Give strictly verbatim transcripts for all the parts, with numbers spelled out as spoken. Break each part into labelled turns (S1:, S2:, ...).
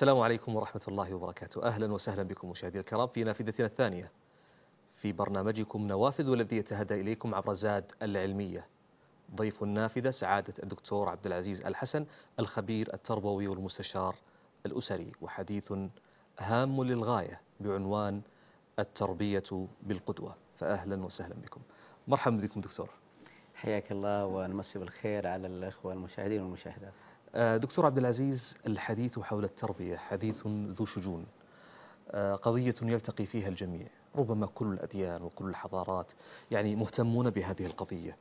S1: السلام عليكم ورحمة الله وبركاته. أهلا وسهلا بكم مشاهدي الكرام في نافذتنا الثانية في برنامجكم نوافذ، والذي يتهدى إليكم عبر زاد العلمية. ضيف النافذة سعادة الدكتور عبد العزيز الحسن، الخبير التربوي والمستشار الأسري، وحديث هام للغاية بعنوان التربية بالقدوة. فأهلا وسهلا بكم. مرحبا بكم دكتور.
S2: حياك الله ونمسي بالخير على الأخوة المشاهدين والمشاهدات.
S1: دكتور عبد العزيز، الحديث حول التربية حديث ذو شجون، قضية يلتقي فيها الجميع، ربما كل الأديان وكل الحضارات يعني مهتمون بهذه القضية،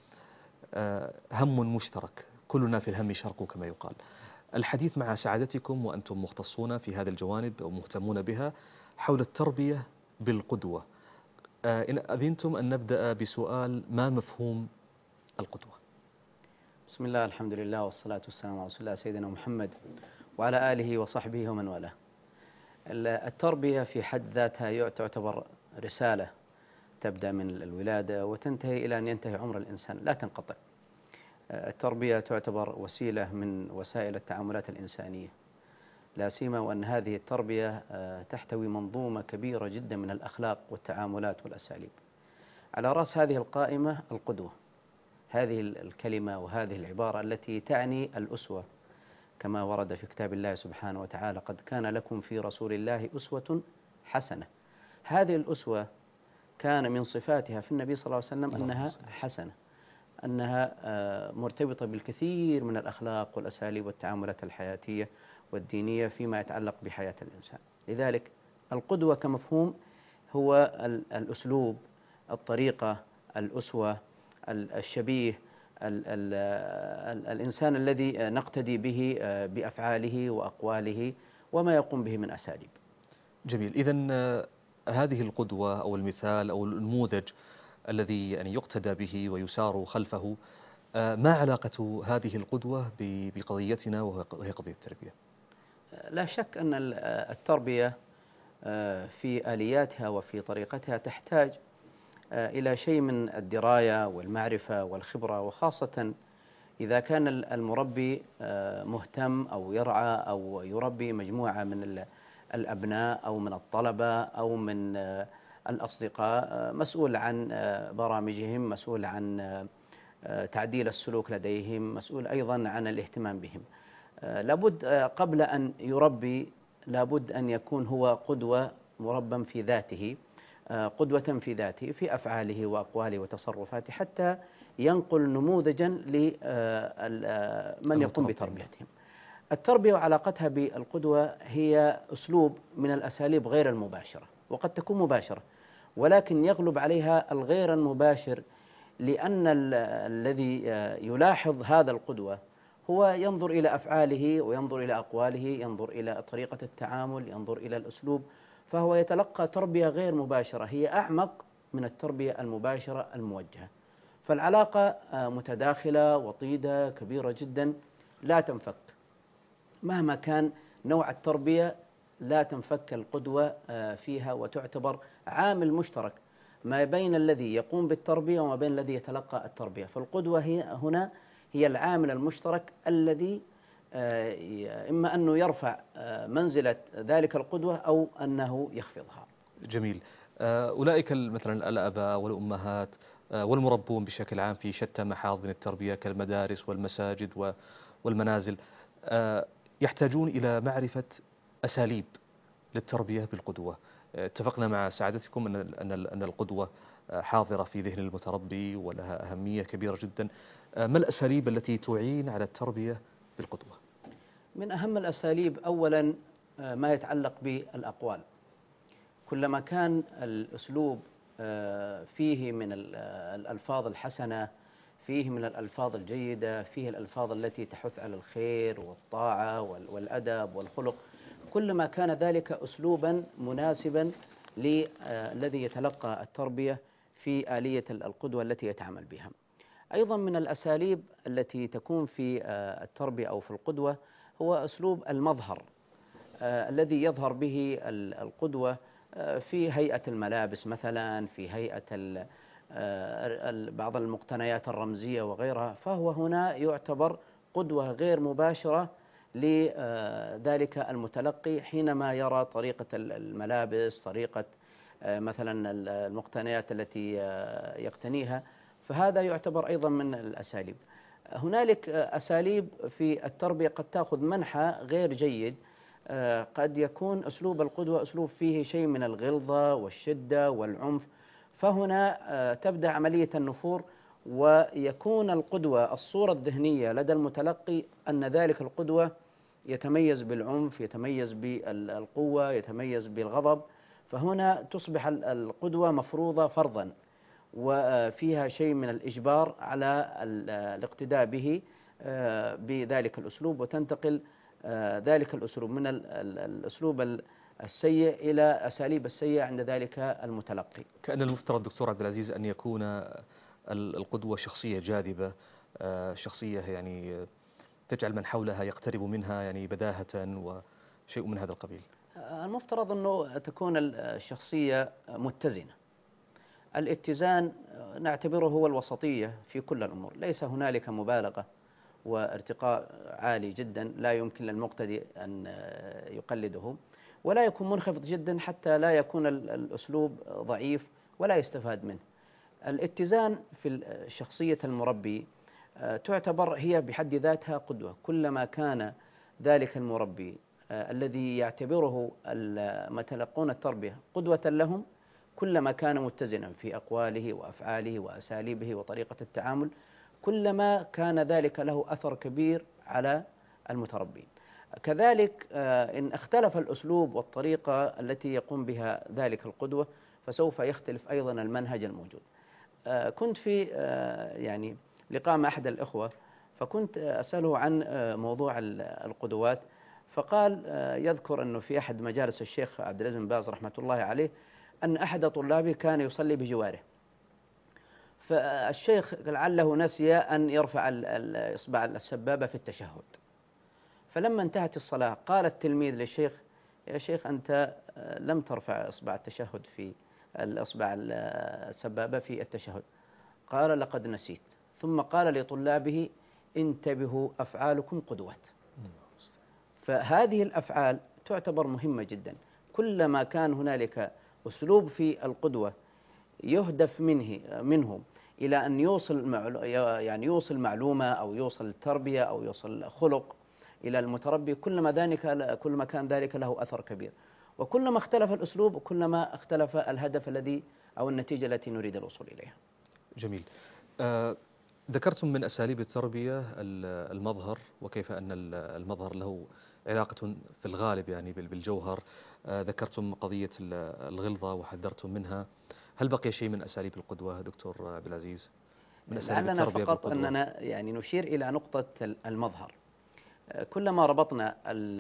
S1: هم مشترك، كلنا في الهم شرق كما يقال. الحديث مع سعادتكم وأنتم مختصون في هذا الجوانب ومهتمون بها حول التربية بالقدوة. إن أذنتم أن نبدأ بسؤال: ما مفهوم القدوة؟
S2: بسم الله، الحمد لله، والصلاة والسلام على رسول الله سيدنا محمد وعلى آله وصحبه ومن والاه. التربية في حد ذاتها تعتبر رسالة تبدأ من الولادة وتنتهي إلى أن ينتهي عمر الإنسان، لا تنقطع. التربية تعتبر وسيلة من وسائل التعاملات الإنسانية، لا سيما وأن هذه التربية تحتوي منظومة كبيرة جدا من الأخلاق والتعاملات والأساليب. على رأس هذه القائمة القدوة، هذه الكلمة وهذه العبارة التي تعني الأسوة، كما ورد في كتاب الله سبحانه وتعالى: قد كان لكم في رسول الله أسوة حسنة. هذه الأسوة كان من صفاتها في النبي صلى الله عليه وسلم أنها حسنة، أنها مرتبطة بالكثير من الأخلاق والأساليب والتعاملات الحياتية والدينية فيما يتعلق بحياة الإنسان. لذلك القدوة كمفهوم هو الأسلوب، الطريقة، الأسوة، الشبيه، ال ال ال الإنسان الذي نقتدي به بأفعاله وأقواله وما يقوم به من أساليب.
S1: جميل. إذن هذه القدوة أو المثال أو النموذج الذي يعني يقتدى به ويسار خلفه، ما علاقة هذه القدوة بقضيتنا وهي قضية التربية؟
S2: لا شك أن التربية في آلياتها وفي طريقتها تحتاج إلى شيء من الدراية والمعرفة والخبرة، وخاصة إذا كان المربي مهتم أو يرعى أو يربي مجموعة من الأبناء أو من الطلبة أو من الأصدقاء، مسؤول عن برامجهم، مسؤول عن تعديل السلوك لديهم، مسؤول أيضا عن الاهتمام بهم. لابد قبل أن يربي لابد أن يكون هو قدوة مربى في ذاته، قدوة في ذاته في أفعاله وأقواله وتصرفاته، حتى ينقل نموذجا لمن يقوم بتربيتهم. التربية وعلاقتها بالقدوة هي أسلوب من الأساليب غير المباشرة، وقد تكون مباشرة ولكن يغلب عليها الغير المباشر، لأن الذي يلاحظ هذا القدوة هو ينظر إلى أفعاله وينظر إلى أقواله، ينظر إلى طريقة التعامل، ينظر إلى الأسلوب، فهو يتلقى تربية غير مباشرة هي أعمق من التربية المباشرة الموجهة. فالعلاقة متداخلة وطيدة كبيرة جدا لا تنفك، مهما كان نوع التربية لا تنفك القدوة فيها، وتعتبر عامل مشترك ما بين الذي يقوم بالتربية وما بين الذي يتلقى التربية. فالقدوة هي هنا هي العامل المشترك الذي إما أنه يرفع منزلة ذلك القدوة أو أنه يخفضها.
S1: جميل. أولئك مثلا الآباء والأمهات والمربون بشكل عام في شتى محاضن التربية كالمدارس والمساجد والمنازل يحتاجون إلى معرفة أساليب للتربية بالقدوة. اتفقنا مع سعادتكم أن أن القدوة حاضرة في ذهن المتربي ولها أهمية كبيرة جدا. ما الأساليب التي تعين على التربية بالقدوة؟
S2: من أهم الأساليب أولا ما يتعلق بالأقوال. كلما كان الأسلوب فيه من الألفاظ الحسنة، فيه من الألفاظ الجيدة، فيه الألفاظ التي تحث على الخير والطاعة والأدب والخلق، كلما كان ذلك أسلوبا مناسبا للذي يتلقى التربية في آلية القدوة التي يتعامل بها. أيضا من الأساليب التي تكون في التربية أو في القدوة هو أسلوب المظهر الذي يظهر به القدوة في هيئة الملابس مثلا، في هيئة بعض المقتنيات الرمزية وغيرها، فهو هنا يعتبر قدوة غير مباشرة لذلك المتلقي حينما يرى طريقة الملابس، طريقة مثلا المقتنيات التي يقتنيها، فهذا يعتبر أيضا من الأساليب. هنالك أساليب في التربية قد تأخذ منحى غير جيد، قد يكون أسلوب القدوة أسلوب فيه شيء من الغلظة والشدة والعنف، فهنا تبدأ عملية النفور، ويكون القدوة الصورة الذهنية لدى المتلقي أن ذلك القدوة يتميز بالعنف، يتميز بالقوة، يتميز بالغضب، فهنا تصبح القدوة مفروضة فرضا، وفيها شيء من الإجبار على الاقتداء به بذلك الأسلوب، وتنتقل ذلك الأسلوب من الأسلوب السيء إلى أساليب السيئة عند ذلك المتلقي.
S1: كأن المفترض دكتور عبد العزيز أن يكون القدوة شخصية جاذبة، شخصية يعني تجعل من حولها يقترب منها يعني بداهة وشيء من هذا القبيل.
S2: المفترض أنه تكون الشخصية متزنة. الاتزان نعتبره هو الوسطية في كل الأمور، ليس هنالك مبالغة وارتقاء عالي جدا لا يمكن للمقتدي أن يقلده، ولا يكون منخفض جدا حتى لا يكون الأسلوب ضعيف ولا يستفاد منه. الاتزان في شخصية المربي تعتبر هي بحد ذاتها قدوة. كلما كان ذلك المربي الذي يعتبره المتلقون التربية قدوة لهم، كلما كان متزنا في أقواله وأفعاله وأساليبه وطريقة التعامل، كلما كان ذلك له أثر كبير على المتربين. كذلك إن اختلف الأسلوب والطريقة التي يقوم بها ذلك القدوة، فسوف يختلف أيضا المنهج الموجود. كنت في يعني لقاء مع أحد الإخوة، فكنت أسأله عن موضوع القدوات، فقال يذكر أنه في أحد مجالس الشيخ عبد العزيز بن باز رحمة الله عليه أن أحد طلابه كان يصلي بجواره، فالشيخ لعله نسي أن يرفع الإصبع السبابة في التشهد، فلما انتهت الصلاة قال التلميذ للشيخ: يا شيخ أنت لم ترفع إصبع التشهد في الإصبع السبابة في التشهد. قال: لقد نسيت. ثم قال لطلابه: انتبهوا أفعالكم قدوات. فهذه الأفعال تعتبر مهمة جدا. كلما كان هنالك أسلوب في القدوة يهدف منه منه إلى أن يوصل يعني يوصل معلومة أو يوصل تربية أو يوصل خلق إلى المتربي، كلما ذلك كلما كان ذلك له أثر كبير، وكلما اختلف الأسلوب كلما اختلف الهدف الذي أو النتيجة التي نريد الوصول إليها.
S1: جميل. آه ذكرتم من أساليب التربية المظهر، وكيف أن المظهر له علاقة في الغالب يعني بالجوهر. آه ذكرتم قضية الغلظة وحذرتم منها. هل بقي شيء من أساليب القدوة دكتور عبد العزيز من أساليب التربية
S2: فقط
S1: بالقدوة؟
S2: أننا يعني نشير إلى نقطة المظهر. كلما ربطنا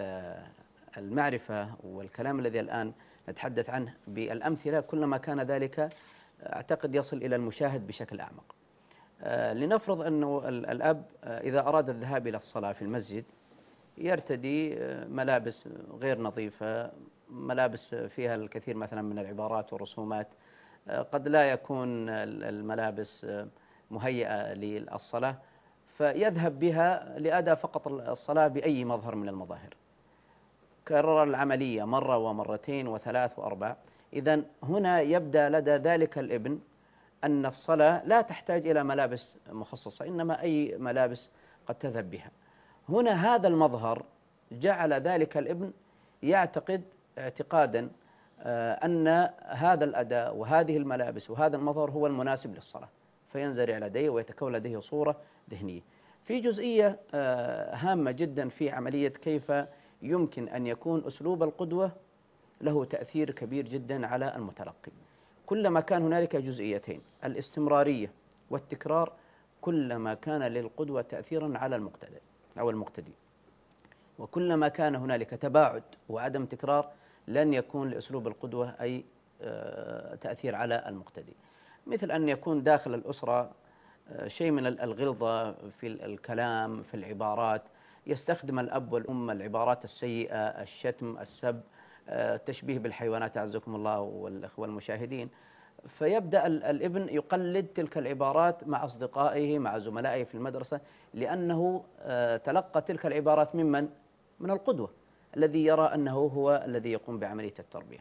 S2: المعرفة والكلام الذي الآن نتحدث عنه بالأمثلة، كلما كان ذلك أعتقد يصل إلى المشاهد بشكل أعمق. لنفرض أنه الأب إذا أراد الذهاب إلى الصلاة في المسجد يرتدي ملابس غير نظيفة، ملابس فيها الكثير مثلا من العبارات والرسومات، قد لا يكون الملابس مهيئة للصلاة، فيذهب بها لأداء فقط الصلاة بأي مظهر من المظاهر. كرر العملية مرة ومرتين وثلاث وأربع. إذن هنا يبدأ لدى ذلك الابن أن الصلاة لا تحتاج إلى ملابس مخصصة، إنما أي ملابس قد تذهب بها. هنا هذا المظهر جعل ذلك الابن يعتقد اعتقادا أن هذا الأداء وهذه الملابس وهذا المظهر هو المناسب للصلاة، فينزرع لديه ويتكون لديه صورة ذهنية. في جزئية هامة جدا في عملية كيف يمكن أن يكون أسلوب القدوة له تأثير كبير جدا على المتلقي. كلما كان هنالك جزئيتين، الاستمرارية والتكرار، كلما كان للقدوة تأثيرا على المقتدي أو المقتدي، وكلما كان هنالك تباعد وعدم تكرار لن يكون لأسلوب القدوة أي تأثير على المقتدي. مثل أن يكون داخل الأسرة شيء من الغلظة في الكلام، في العبارات، يستخدم الأب والأم العبارات السيئة، الشتم، السب، التشبيه بالحيوانات أعزكم الله والأخوة المشاهدين، فيبدأ الابن يقلد تلك العبارات مع أصدقائه مع زملائه في المدرسة، لأنه تلقى تلك العبارات ممن؟ من القدوة الذي يرى أنه هو الذي يقوم بعملية التربية.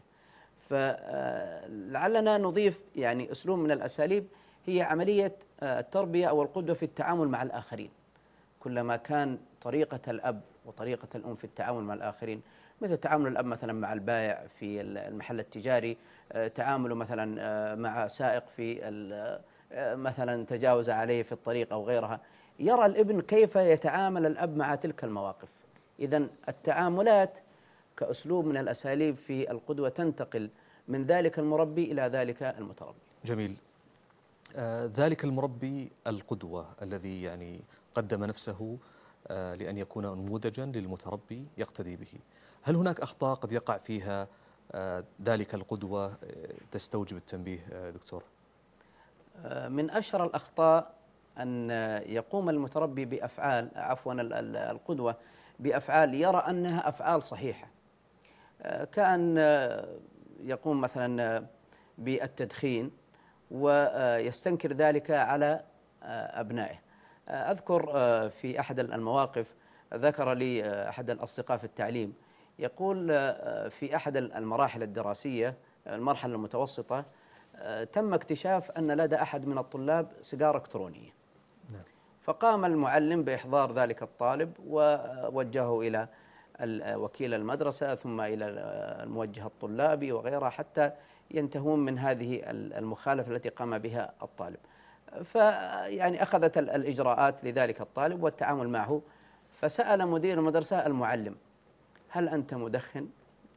S2: فلعلنا نضيف يعني أسلوب من الأساليب هي عملية التربية أو القدوة في التعامل مع الآخرين. كلما كان طريقة الأب وطريقة الأم في التعامل مع الآخرين، مثل تعامل الأب مثلا مع البائع في المحل التجاري، تعامله مثلا مع سائق في مثلا تجاوز عليه في الطريق أو غيرها، يرى الابن كيف يتعامل الأب مع تلك المواقف. إذن التعاملات كأسلوب من الأساليب في القدوة تنتقل من ذلك المربي إلى ذلك المتربي.
S1: جميل. آه ذلك المربي القدوة الذي يعني قدم نفسه آه لأن يكون نموذجا للمتربي يقتدي به، هل هناك أخطاء قد يقع فيها آه ذلك القدوة آه تستوجب التنبيه آه دكتور؟
S2: آه من أشهر الأخطاء أن يقوم المتربي بأفعال عفوا القدوة بأفعال يرى أنها أفعال صحيحة، آه كأن يقوم مثلا بالتدخين ويستنكر ذلك على أبنائه. أذكر في أحد المواقف ذكر لي أحد الأصدقاء في التعليم يقول في أحد المراحل الدراسية المرحلة المتوسطة تم اكتشاف أن لدى أحد من الطلاب سيجارة إلكترونية، فقام المعلم بإحضار ذلك الطالب ووجهه إلى وكيل المدرسة ثم إلى الموجه الطلابي وغيرها حتى ينتهون من هذه المخالفة التي قام بها الطالب. فيعني أخذت الإجراءات لذلك الطالب والتعامل معه، فسأل مدير المدرسة المعلم: هل أنت مدخن؟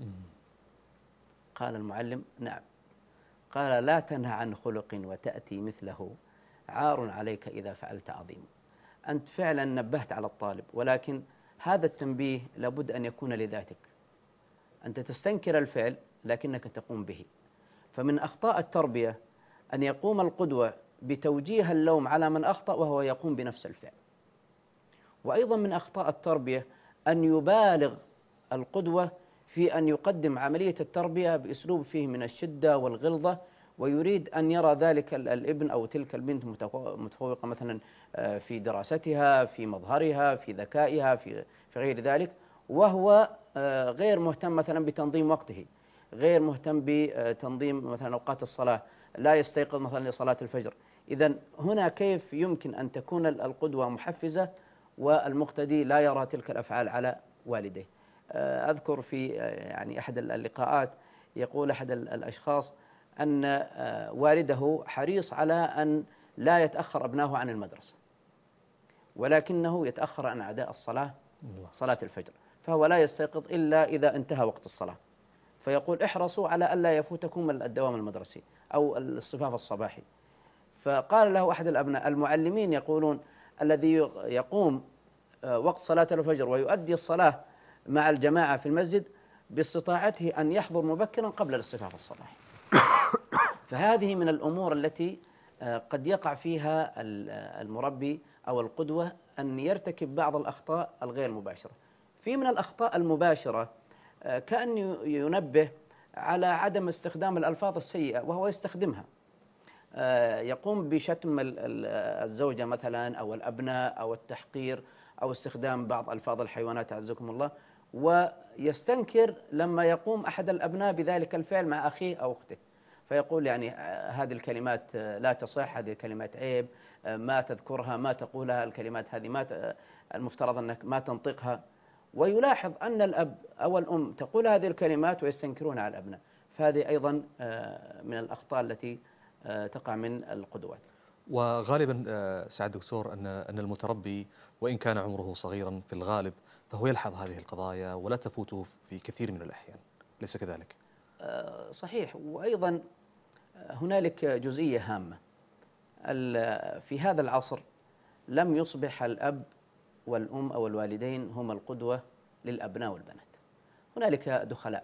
S2: قال المعلم: نعم. قال: لا تنهى عن خلق وتأتي مثله، عار عليك إذا فعلت عظيم. أنت فعلا نبهت على الطالب، ولكن هذا التنبيه لابد أن يكون لذاتك، أنت تستنكر الفعل لكنك تقوم به. فمن أخطاء التربية أن يقوم القدوة بتوجيه اللوم على من أخطأ وهو يقوم بنفس الفعل. وأيضا من أخطاء التربية أن يبالغ القدوة في أن يقدم عملية التربية بأسلوب فيه من الشدة والغلظة، ويريد أن يرى ذلك الابن أو تلك البنت متفوقة مثلا في دراستها، في مظهرها، في ذكائها، في غير ذلك، وهو غير مهتم مثلا بتنظيم وقته، غير مهتم بتنظيم مثلا أوقات الصلاة، لا يستيقظ مثلا لصلاة الفجر. إذن هنا كيف يمكن أن تكون القدوة محفزة والمقتدي لا يرى تلك الأفعال على والديه؟ أذكر في يعني أحد اللقاءات يقول أحد الأشخاص أن والده حريص على أن لا يتأخر أبناه عن المدرسة، ولكنه يتأخر عن أداء الصلاة، صلاة الفجر، فهو لا يستيقظ إلا إذا انتهى وقت الصلاة، فيقول: احرصوا على ألا يفوتكم الدوام المدرسي أو الاصطفاف الصباحي. فقال له أحد الأبناء: المعلمين يقولون الذي يقوم وقت صلاة الفجر ويؤدي الصلاة مع الجماعة في المسجد باستطاعته أن يحضر مبكرا قبل الاصطفاف الصباحي. فهذه من الأمور التي قد يقع فيها المربي أو القدوة أن يرتكب بعض الأخطاء الغير مباشرة. في من الأخطاء المباشرة كأن ينبه على عدم استخدام الألفاظ السيئة وهو يستخدمها، يقوم بشتم الزوجة مثلا أو الأبناء أو التحقير أو استخدام بعض ألفاظ الحيوانات عزكم الله، ويستنكر لما يقوم أحد الأبناء بذلك الفعل مع أخيه أو أخته، فيقول يعني هذه الكلمات لا تصح، هذه الكلمات عيب، ما تذكرها، ما تقولها، الكلمات هذه ما المفترض أنك ما تنطقها. ويلاحظ أن الأب أو الأم تقول هذه الكلمات ويستنكرون على الأبناء، فهذه أيضا من الأخطاء التي تقع من القدوات.
S1: وغالبا سعد دكتور أن أن المتربي وإن كان عمره صغيرا في الغالب فهو يلحظ هذه القضايا ولا تفوته في كثير من الأحيان، ليس كذلك؟
S2: صحيح. وأيضا هنالك جزئية هامة، في هذا العصر لم يصبح الأب والأم أو الوالدين هم القدوة للأبناء والبنات. هنالك دخلاء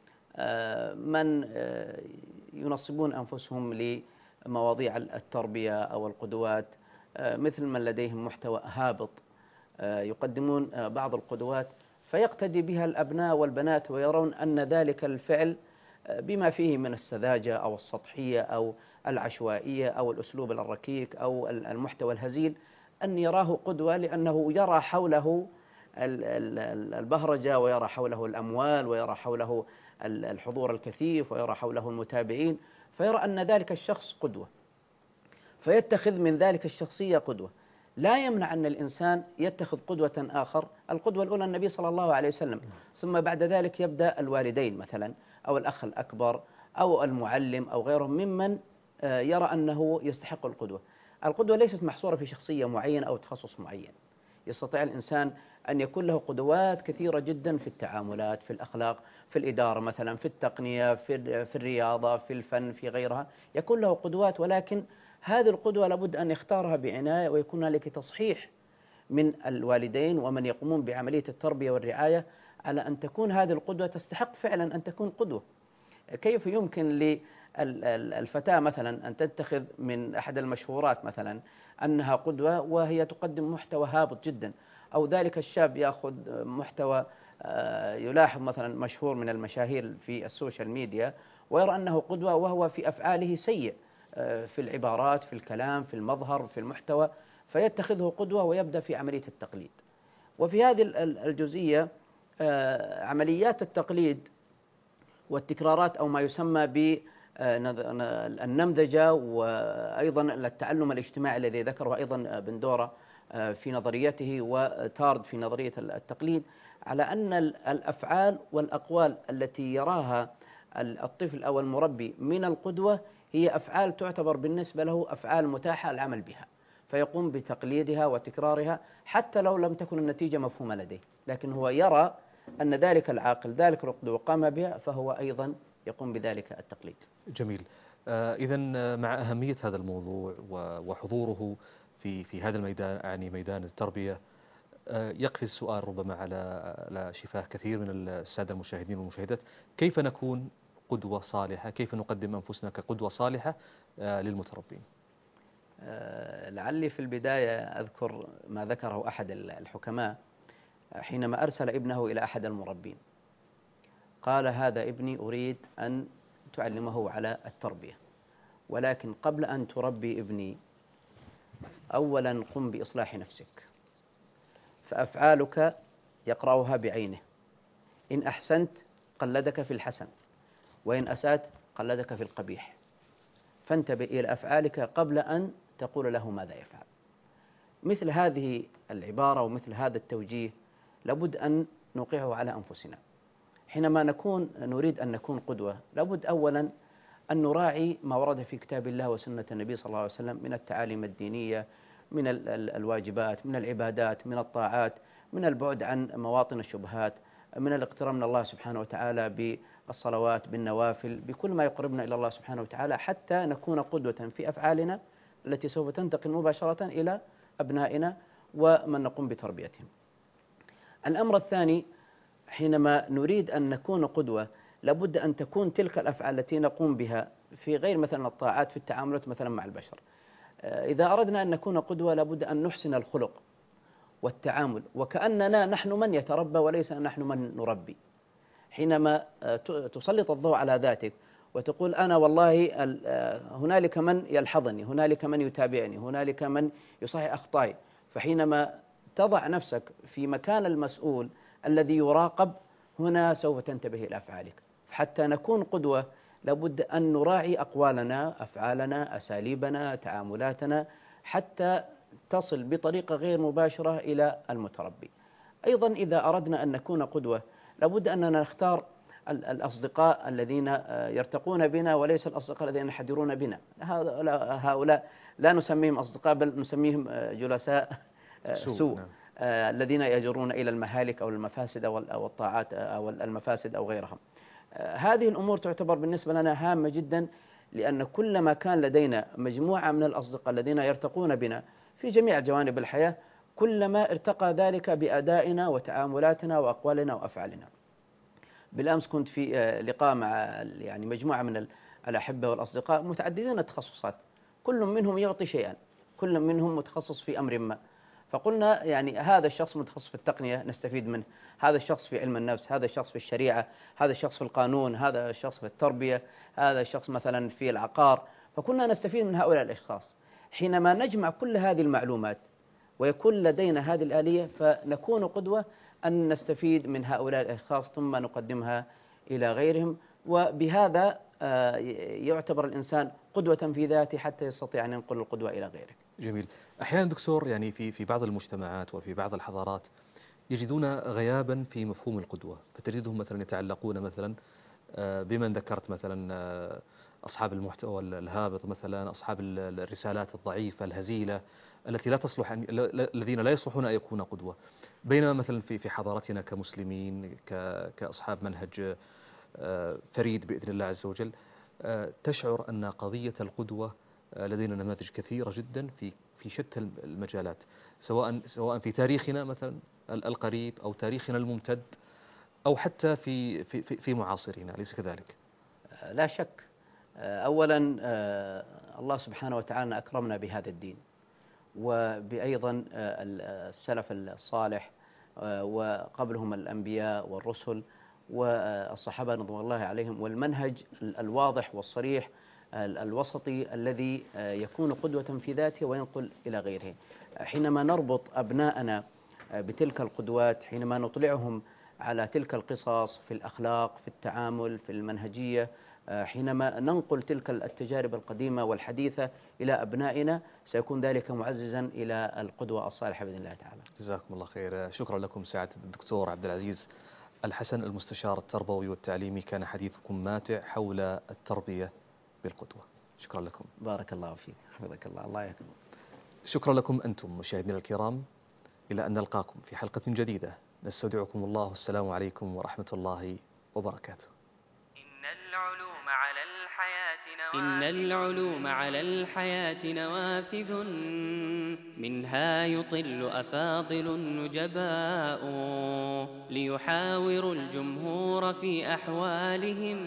S2: من ينصبون أنفسهم لمواضيع التربية أو القدوات، مثل من لديهم محتوى هابط يقدمون بعض القدوات فيقتدي بها الأبناء والبنات، ويرون أن ذلك الفعل بما فيه من السذاجة أو السطحية أو العشوائية أو الأسلوب الركيك أو المحتوى الهزيل أن يراه قدوة، لأنه يرى حوله البهرجة، ويرى حوله الأموال، ويرى حوله الحضور الكثيف، ويرى حوله المتابعين، فيرى أن ذلك الشخص قدوة، فيتخذ من ذلك الشخصية قدوة. لا يمنع أن الإنسان يتخذ قدوة آخر. القدوة الأولى النبي صلى الله عليه وسلم، ثم بعد ذلك يبدأ الوالدين مثلا، أو الأخ الأكبر، أو المعلم، أو غيرهم ممن يرى أنه يستحق القدوة. القدوة ليست محصورة في شخصية معينة أو تخصص معين. يستطيع الإنسان أن يكون له قدوات كثيرة جدا في التعاملات، في الأخلاق، في الإدارة مثلا، في التقنية، في في الرياضة، في الفن، في غيرها، يكون له قدوات. ولكن هذه القدوة لابد أن يختارها بعناية، ويكون هنالك تصحيح من الوالدين ومن يقومون بعملية التربية والرعاية على أن تكون هذه القدوة تستحق فعلا أن تكون قدوة. كيف يمكن للفتاة مثلا أن تتخذ من أحد المشهورات مثلا أنها قدوة وهي تقدم محتوى هابط جدا، أو ذلك الشاب يأخذ محتوى يلاحظ مثلا مشهور من المشاهير في السوشيال ميديا ويرى أنه قدوة وهو في أفعاله سيء، في العبارات، في الكلام، في المظهر، في المحتوى، فيتخذه قدوة ويبدأ في عملية التقليد. وفي هذه الجزئية عمليات التقليد والتكرارات، أو ما يسمى بالنمذجة، وأيضا التعلم الاجتماعي الذي ذكره أيضا بندورة في نظريته وتارد في نظرية التقليد، على أن الأفعال والأقوال التي يراها الطفل أو المربي من القدوة هي أفعال تعتبر بالنسبة له أفعال متاحة العمل بها، فيقوم بتقليدها وتكرارها حتى لو لم تكن النتيجة مفهومة لديه، لكن هو يرى أن ذلك العاقل ذلك القدوة قام بها، فهو أيضا يقوم بذلك التقليد.
S1: جميل. آه إذا مع أهمية هذا الموضوع وحضوره في في هذا الميدان، يعني ميدان التربية، آه يقفز السؤال ربما على على شفاه كثير من السادة المشاهدين والمشاهدات: كيف نكون قدوة صالحة؟ كيف نقدم أنفسنا كقدوة صالحة آه للمتربين؟
S2: آه لعلي في البداية أذكر ما ذكره أحد الحكماء حينما أرسل ابنه إلى أحد المربين، قال: هذا ابني أريد أن تعلمه على التربية، ولكن قبل أن تربي ابني أولا قم بإصلاح نفسك، فأفعالك يقرأها بعينه، إن أحسنت قلدك في الحسن، وإن أسأت قلدك في القبيح، فانتبه إلى أفعالك قبل أن تقول له ماذا يفعل. مثل هذه العبارة ومثل هذا التوجيه لابد أن نوقعه على أنفسنا. حينما نكون نريد أن نكون قدوة لابد أولا أن نراعي ما ورد في كتاب الله وسنة النبي صلى الله عليه وسلم من التعاليم الدينية، من الواجبات، من العبادات، من الطاعات، من البعد عن مواطن الشبهات، من الاقتراب من الله سبحانه وتعالى بالصلوات، بالنوافل، بكل ما يقربنا إلى الله سبحانه وتعالى، حتى نكون قدوة في أفعالنا التي سوف تنتقل مباشرة إلى أبنائنا ومن نقوم بتربيتهم. الأمر الثاني، حينما نريد أن نكون قدوة لابد أن تكون تلك الأفعال التي نقوم بها في غير مثلا الطاعات، في التعاملات مثلا مع البشر، إذا أردنا أن نكون قدوة لابد أن نحسن الخلق والتعامل، وكأننا نحن من يتربى وليس نحن من نربي. حينما تسلط الضوء على ذاتك وتقول أنا والله هنالك من يلحظني، هنالك من يتابعني، هنالك من يصحح أخطائي، فحينما تضع نفسك في مكان المسؤول الذي يراقب، هنا سوف تنتبه إلى أفعالك. حتى نكون قدوة لابد أن نراعي أقوالنا، أفعالنا، أساليبنا، تعاملاتنا، حتى تصل بطريقة غير مباشرة إلى المتربي. أيضا إذا أردنا أن نكون قدوة لابد أننا نختار الأصدقاء الذين يرتقون بنا وليس الأصدقاء الذين يحذرون بنا. هؤلاء لا نسميهم أصدقاء بل نسميهم جلساء سوء، نعم. آه الذين يجرون إلى المهالك أو المفاسد أو الطاعات أو المفاسد أو غيرها. آه هذه الأمور تعتبر بالنسبة لنا هامة جدا، لأن كلما كان لدينا مجموعة من الأصدقاء الذين يرتقون بنا في جميع جوانب الحياة كلما ارتقى ذلك بأدائنا وتعاملاتنا وأقوالنا وأفعالنا. بالأمس كنت في آه لقاء مع يعني مجموعة من الأحبة والأصدقاء متعددين التخصصات، كل منهم يعطي شيئا، كل منهم متخصص في أمر ما، فقلنا يعني هذا الشخص متخصص في التقنية نستفيد منه، هذا الشخص في علم النفس، هذا الشخص في الشريعة، هذا الشخص في القانون، هذا الشخص في التربية، هذا الشخص مثلا في العقار، فكنا نستفيد من هؤلاء الأشخاص. حينما نجمع كل هذه المعلومات ويكون لدينا هذه الآلية فنكون قدوة أن نستفيد من هؤلاء الأشخاص ثم نقدمها إلى غيرهم، وبهذا يعتبر الإنسان قدوة في ذاته حتى يستطيع أن ينقل القدوة إلى غيره.
S1: جميل. أحيانا دكتور يعني في في بعض المجتمعات وفي بعض الحضارات يجدون غيابا في مفهوم القدوة، فتجدهم مثلا يتعلقون مثلا بمن ذكرت مثلا أصحاب المحتوى الهابط مثلا، أصحاب الرسالات الضعيفة الهزيلة التي لا تصلح أن الذين لا يصلحون أن يكونوا قدوة. بينما مثلا في في حضارتنا كمسلمين كأصحاب منهج فريد بإذن الله عز وجل، تشعر أن قضية القدوة لدينا نماذج كثيرة جدا في في شتى المجالات، سواء سواء في تاريخنا مثلا القريب أو تاريخنا الممتد أو حتى في في في معاصرنا، أليس كذلك؟
S2: لا شك. أولا الله سبحانه وتعالى أكرمنا بهذا الدين، وبأيضا السلف الصالح وقبلهم الأنبياء والرسل والصحابة رضوان الله عليهم، والمنهج الواضح والصريح الوسطي الذي يكون قدوة في ذاته وينقل إلى غيره. حينما نربط أبناءنا بتلك القدوات، حينما نطلعهم على تلك القصص في الأخلاق، في التعامل، في المنهجية، حينما ننقل تلك التجارب القديمة والحديثة إلى أبنائنا، سيكون ذلك معززا إلى القدوة الصالحة بإذن الله تعالى.
S1: جزاكم الله خير. شكرا لكم سعادة الدكتور عبد العزيز الحسن، المستشار التربوي والتعليمي. كان حديثكم ماتع حول التربية بالقدوة. شكرا لكم.
S2: بارك الله فيك، حفظك الله. الله يكرمك.
S1: شكرا لكم أنتم مشاهدينا الكرام، إلى أن نلقاكم في حلقة جديدة. نستودعكم الله، والسلام عليكم ورحمة الله وبركاته.
S3: إن العلوم على الحياة نوافذ إن العلوم على الحياة نوافذ منها يطل أفاضل النجباء ليحاوروا الجمهور في أحوالهم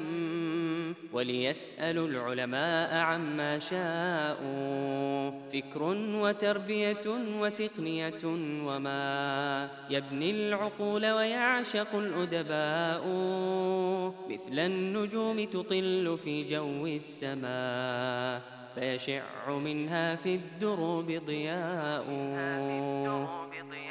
S3: وليسألوا العلماء عما شاءوا. فكر وتربية وتقنية وما يبني العقول ويعشق الأدباء مثل النجوم تطل في جو السماء فيشع منها في الدروب ضياء.